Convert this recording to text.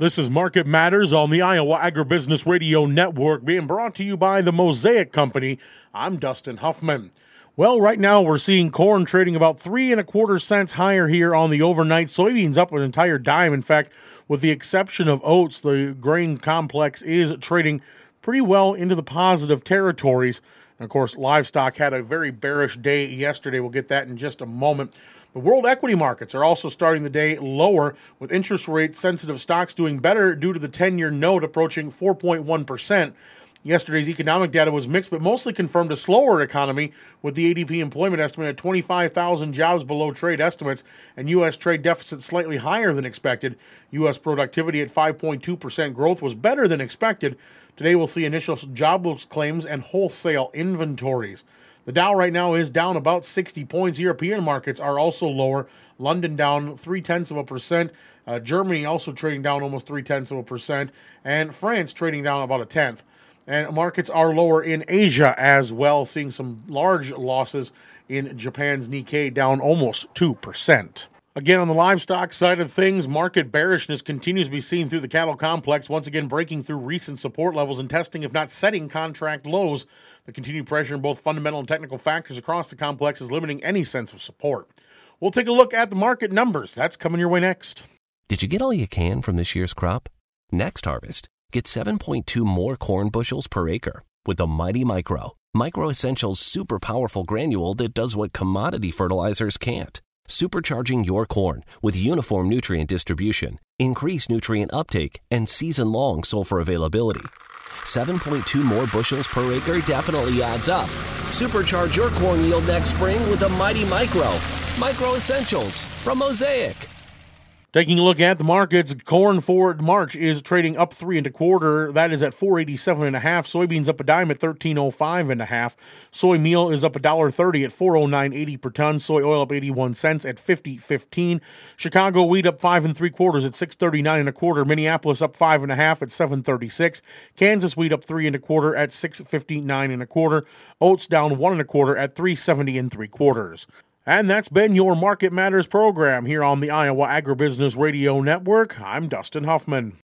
This is Market Matters on the Iowa Agribusiness Radio Network, being brought to you by the Mosaic Company. I'm Dustin Huffman. Well, right now we're seeing corn trading about 3.25 cents higher here on the overnight. Soybeans up an entire dime. In fact, with the exception of oats, the grain complex is trading pretty well into the positive territories. And of course, livestock had a very bearish day yesterday. We'll get that in just a moment. The world equity markets are also starting the day lower, with interest rate sensitive stocks doing better due to the 10-year note approaching 4.1%. Yesterday's economic data was mixed, but mostly confirmed a slower economy, with the ADP employment estimate at 25,000 jobs below trade estimates and U.S. trade deficit slightly higher than expected. U.S. productivity at 5.2% growth was better than expected. Today we'll see initial jobless claims and wholesale inventories. The Dow right now is down about 60 points. European markets are also lower. London down 0.3%. Germany also trading down almost 0.3%. And France trading down about 0.1%. And markets are lower in Asia as well, seeing some large losses in Japan's Nikkei, down almost 2%. Again, on the livestock side of things, market bearishness continues to be seen through the cattle complex, once again breaking through recent support levels and testing, if not setting, contract lows. The continued pressure in both fundamental and technical factors across the complex is limiting any sense of support. We'll take a look at the market numbers. That's coming your way next. Did you get all you can from this year's crop? Next harvest, get 7.2 more corn bushels per acre with the Mighty Micro. Micro Essentials super powerful granule that does what commodity fertilizers can't. Supercharging your corn with uniform nutrient distribution, increased nutrient uptake, and season-long sulfur availability. 7.2 more bushels per acre definitely adds up. Supercharge your corn yield next spring with the Mighty Micro. Micro Essentials from Mosaic. Taking a look at the markets, corn for March is trading up 3.25. That is at 487.5. Soybeans up a dime at 13.05.5. Soy meal is up $1.30 at 409.80 per ton. Soy oil up 81 cents at 50.15. Chicago wheat up 5.75 at 639.25. Minneapolis up 5.5 at 736. Kansas wheat up 3.25 at 659.25. Oats down 1.25 at 370.75. And that's been your Market Matters program here on the Iowa Agribusiness Radio Network. I'm Dustin Huffman.